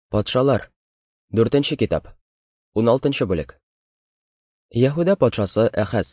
Патшалар. 4-нче китап. 16-нчы бүлек. Яһүдә патшасы Әхәз.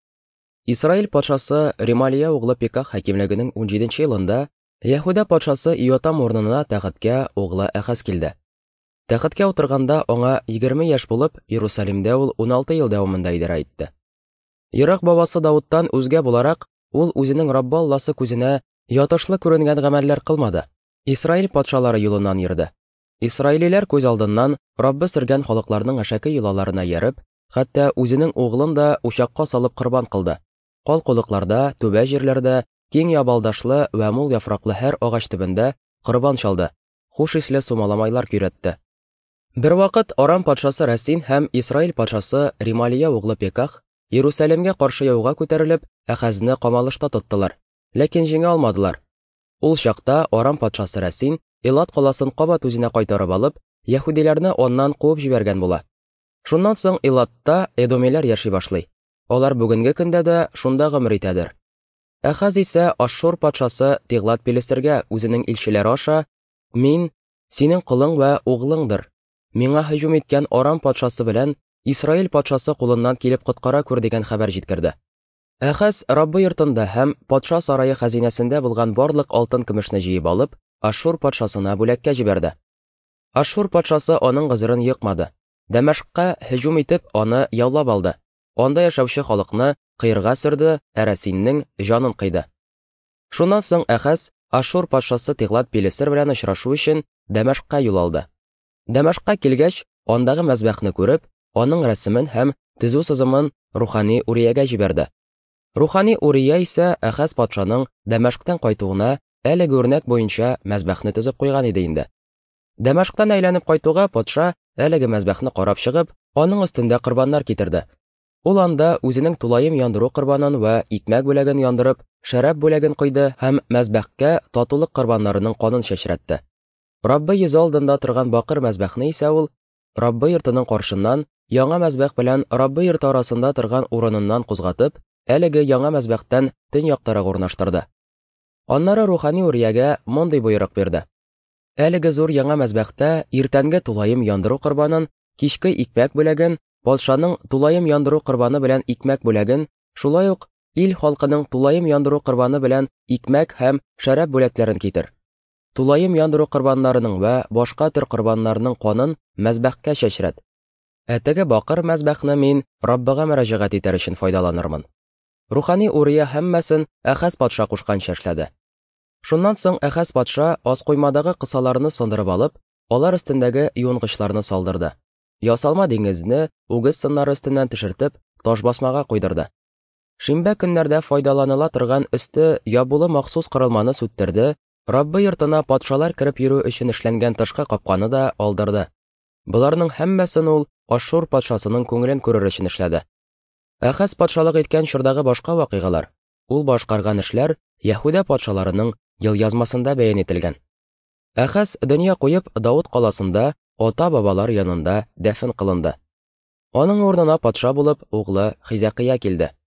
Исраил патшасы Ремалия углы Пеках хакимлегенең 17-нче елында Яһүдә патшасы Иотам урынына тәхеткә углы Әхәз килде. Тәхеткә утырганда аңа 20 яшь булып, Иерусалимдә ул 16 ел дәвамында идәрә итте. Ерак бабасы Давуттан үзгә буларак, ул үзенең Раббы Алласы күзенә ятышлы күренгән гамәлләр кылмады. Исраил патшалары юлынан йөрде. Исраилиләр күз алдыннан Раббы сөргән халыкларның әшәке йолаларына ярып, хәтта үзенең углын да учакка салып корбан кылды. Калкулыкларда, түбә җирләрдә, киң ябалдашлы вә мул яфраклы һәр агач төбендә корбан чалды. Хуш исле сумаламайлар көйрәтте. Бер вакыт Арам патшасы Рәсин һәм Исраил патшасы Ремалия углы Пеках Иерусалимгә каршы яуга күтәрелеп, Әхәзне камалышта тоттылар, ләкин җиңә алмадылар. Ул чакта Арам патшасы Рәсин Элат каласын кабат үзенә кайтарып алып, яһүдиләрне оннан куып җибәргән була. Шуннан соң Элатта эдомиләр яши башлый. Алар бүгенге көндә дә шунда гомер итәдер. Әхәз исә Ашшур патшасы Тиглат Пилесергә үзенең илчеләре аша: "Мин синең кулың вә углыңдыр. Миңа һөҗүм иткән Арам патшасы белән Исраил патшасы кулыннан килеп коткара күр" дигән хәбәр җиткерде. Әхәз Раббы йортында һәм патша сарае хәзинәсендә булган барлык алтын-көмешне җыеп алып, Ашшур патшасына бүләккә җибәрде. Ашшур патшасы аның гызырын йыкмады. Дәмәшкка һөҗүм итеп, аны яулап алды. Анда яшәүче халыкны кыерга сөрде, Рәсиннең җанын кыйды. Шуннан соң Әхәз Ашшур патшасы Тиглат Пилесер белән очрашу өчен Дәмәшкка юл алды. Дәмәшкка килгәч, андагы мәзбәхне күреп, аның рәсемен һәм төзү сызымын Рухани Уриягә җибәрде. Рухани Урия исә Әхәз патшаның Дәмәшктән кайтуына әлеге үрнәк буенча мәзбәхне төзеп куйган иде инде. Дәмәшктән әйләнеп кайтуга патша әлеге мәзбәхне карап чыгып, аның өстендә корбаннар китерде. Ул анда үзенең тулаем яндыру корбанын вә икмәк бүләген яндырып, шәраб бүләген куйды һәм мәзбәхкә татулык корбаннарының канын чәчрәтте. Раббы йөзе алдында торган бакыр мәзбәхне исә ул Раббы йортының каршыннан яңа мәзбәх белән Раббы йорты арасында торган урыныннан кузгатып, әлеге яңа мәзбәхтән төньяктарак урнаштырды. Аннары Рухани Уриягә мондый боерык бирде: әлеге зур яңа мәзбәхтә иртәнге тулаем яндыру корбанын, кичке икмәк бүләген, патшаның тулаем яндыру корбаны белән икмәк бүләген, шулай ук ил халкының тулаем яндыру корбаны белән икмәк һәм шәраб бүләкләрен китер. Тулаем яндыру корбаннарының вә башка төр корбаннарының канын мәзбәхкә чәчрәт. Әтеге бакыр мәзбәхне мин Раббыга мөрәҗәгать итәр өчен файдаланырмын. Рухани Урия һәммәсен Әхәз патша кушканча эшләде. Шуннан соң Әхәз патша ас коймадагы кысаларны сындырып алып, алар өстендәге юнгычларны салдырды. Ясалма диңгезне үгез сыннары өстеннән төшертеп, таш басмага куйдырды. Шимбә көннәрдә файдаланыла торган өсте ябулы махсус корылманы сүттерде, Раббы йортына патшалар кирип йөрү өчен эшләнгән тышкы капканы да алдырды. Буларның һәммәсен ул Ашшур патшасының күңелен күрер өчен эшләде. Әхәз патшалык иткән чордагы башка вакыйгалар, ул башкарган эшләр Яһүдә патшаларының елъязмасында бәян ителгән. Әхәз дөнья куеп Давыт каласында ата-бабалар янында дәфен кылынды. Аның урынына патша булып углы Хизакия килде.